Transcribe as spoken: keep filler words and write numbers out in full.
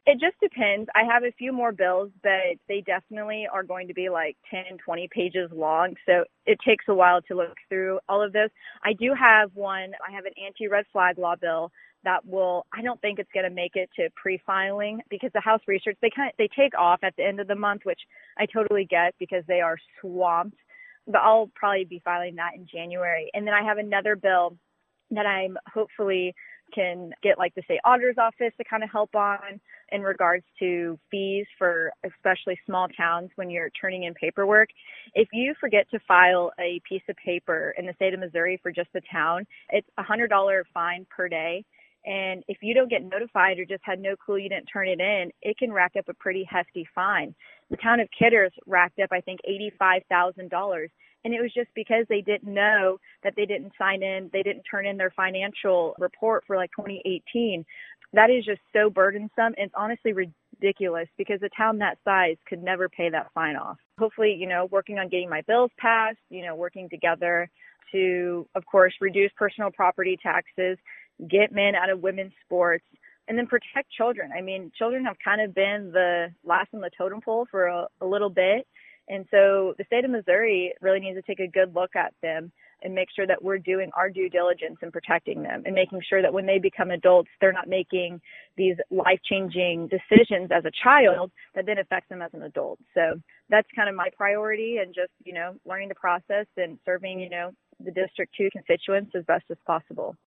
It just depends. I have a few more bills, but they definitely are going to be like ten, twenty pages long. So it takes a while to look through all of those. I do have one, I have an anti-red flag law bill that will, I don't think it's going to make it to pre-filing because the House research, they kind of, they take off at the end of the month, which I totally get because they are swamped, but I'll probably be filing that in January. And then I have another bill that I'm hopefully can get like the state auditor's office to kind of help on in regards to fees for especially small towns when you're turning in paperwork. If you forget to file a piece of paper in the state of Missouri for just the town, it's a one hundred dollars fine per day. And if you don't get notified or just had no clue you didn't turn it in, it can rack up a pretty hefty fine. The town of Kidders racked up, I think, eighty-five thousand dollars. And it was just because they didn't know that they didn't sign in, they didn't turn in their financial report for like twenty eighteen. That is just so burdensome. It's honestly ridiculous because a town that size could never pay that fine off. Hopefully, you know, working on getting my bills passed, you know, working together to, of course, reduce personal property taxes, get men out of women's sports, and then protect children. I mean, children have kind of been the last on the totem pole for a, a little bit. And so the state of Missouri really needs to take a good look at them and make sure that we're doing our due diligence in protecting them and making sure that when they become adults, they're not making these life-changing decisions as a child that then affects them as an adult. So that's kind of my priority, and just, you know, learning the process and serving, you know, the District two constituents as best as possible.